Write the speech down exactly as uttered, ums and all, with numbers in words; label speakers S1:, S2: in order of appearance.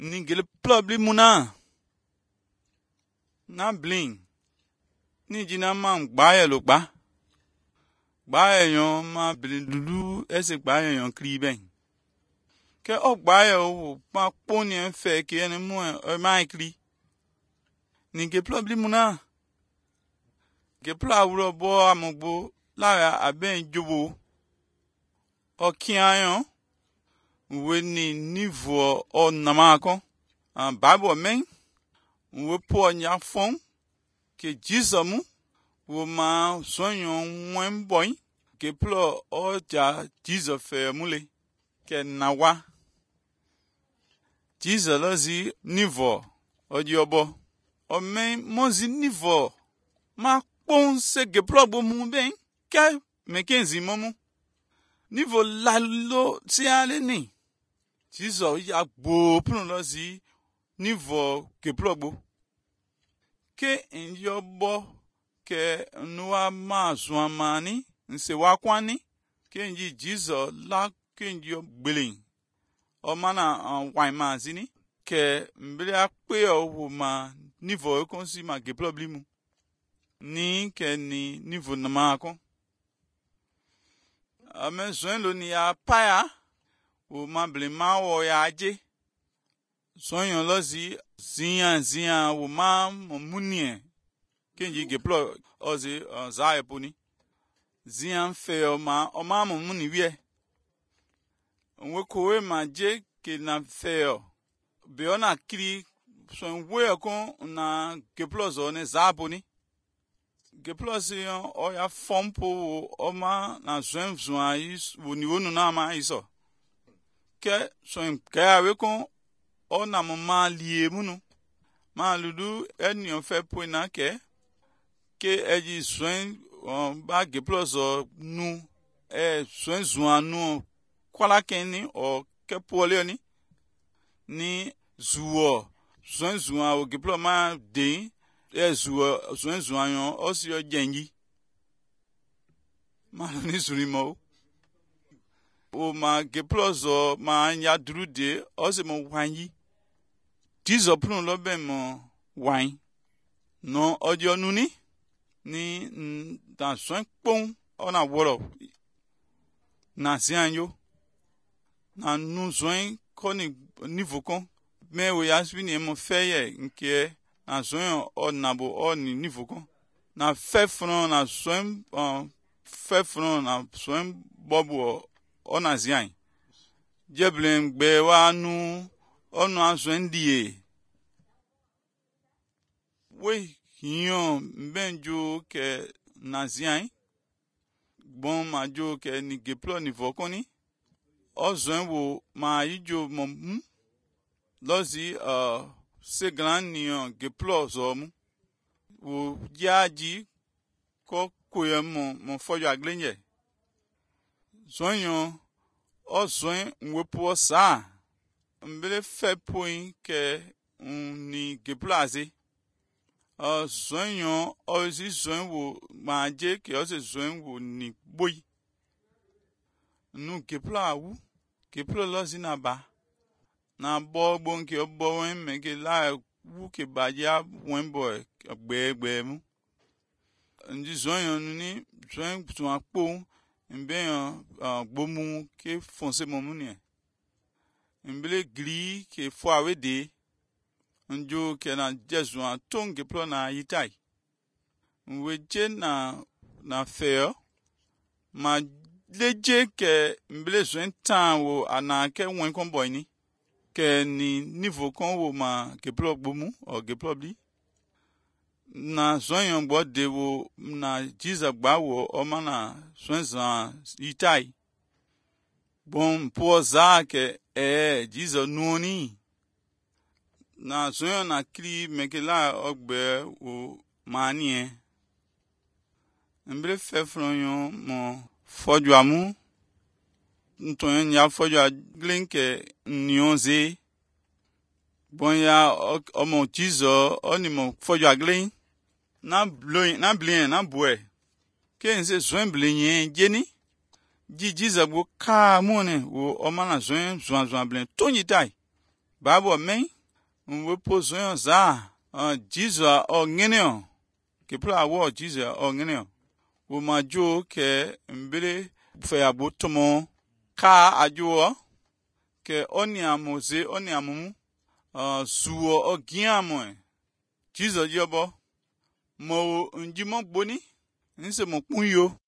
S1: ni gele probably muna na bling ni jina man gba lo gba gba eyan ma blulu ese gba eyan kri ben ke o gba e o pa poni en fe ke en mu e ma kri ni ge probably muna ge pla wuro bo amugbo lara aben jobo o kiayan we ni niveau o namako an bible men we po nya fon ke Jesus mu wo ma sonyon wen boy ke plo o ja Jesus fe mule ke nawa Jesus lozi niveau o di obo o men mozi niveau ma pon se ke plo bo mu ben ke me kenzi momu niveau la lo ti ale ni Jesus ya gbo pun lozi niveau ke plo bo ke enyobo ke nuwa ma zuamani nse wakwani ke nji Jesus la ke njo gbelin o mana wine ma zini ke mbele akpe o ma niveau kon si ma ke problemu ni ke ni niveau na ma kon amen soin lo ni ya paya o ma ble ma wo ya aje soin lo zi zian zian o ma munie kenji ge plo ozi za eponi zian fe o ma o ma muni wie we kowe ma je ke na fe o be ona kri so we kon na ge plo zo ne za eponi ge plo si o ya fompo o ma na zwen zwan is wo ni wonu na ma iso ke so ke awe kon o na mo ma lie munu ma ludu eni o fe po na ke ke eji swen ba ge plus nu e swen zwan nu kwala keni o ke pole ni ni zuo swen zwan o ge plus ma de e zuo swen zwan yon o si o jengi ma ni suri mo o ma ge plus o ma nya drude o se mo wanyi Jesus pun lo ben mo wine no odio nuni ni dan soin pon ona woro na sianyo na nu soin koni niveau kon me we asbi ni mo feye nke na soin o nabo o ni niveau kon na fe fron na soin fe fron na soin bobo ona zian jeblem gbe wa nu onu asoin die we hiyon benjo ke nazian bon majo ke ni geplo ni vokoni ozwen wo ma ijo mom lozi uh se gran ni geplo zo mu wo jaji ko koyemo mo fojo aglenye zonyon ozwen wepo sa mbele fe point ke ni geplaze o zonyon o si zon wo manje ke o se zon wo ni boy nu gepla wu gepla lo zinaba na bo bon ke bo wen me ke la wu ke ba ya wen boy gbe gbe mu nji zonyon ni zon tu apo mbe gbomu ke fonse momu ni mbele gri ke fo awede njo ke na jesu an tonge plo na yitai weje na na feo ma leje ke mbele zwen tan wo ana ke wen kon boy ni ke ni niveau kon wo ma ke plo gbomu o ke plo bli na zonyon gbo de wo na Jesus gba wo o ma na zwen zan yitai bon po za ke eh Jesus nuoni na zonyon na kri mekela ogbe o manie mbre fe fronyon mo fojo amu nton ya fojo glinke nionze bon ya o mo Jesus oni mo fojo aglin na blowing na blin na boe ke nse zwen blin jeni ji Jesus go ka mu ne wo o ma na zwen zwan zwan blin tonyi tai Bible me we pozo za Jesus o ngene ke pla wo Jesus o ngene wo ma jo ke mbele fe abotomo ka ajo ke oniamo ze oniamu suo o giamo Jesus yobo mo njimo gboni nse mo kun yo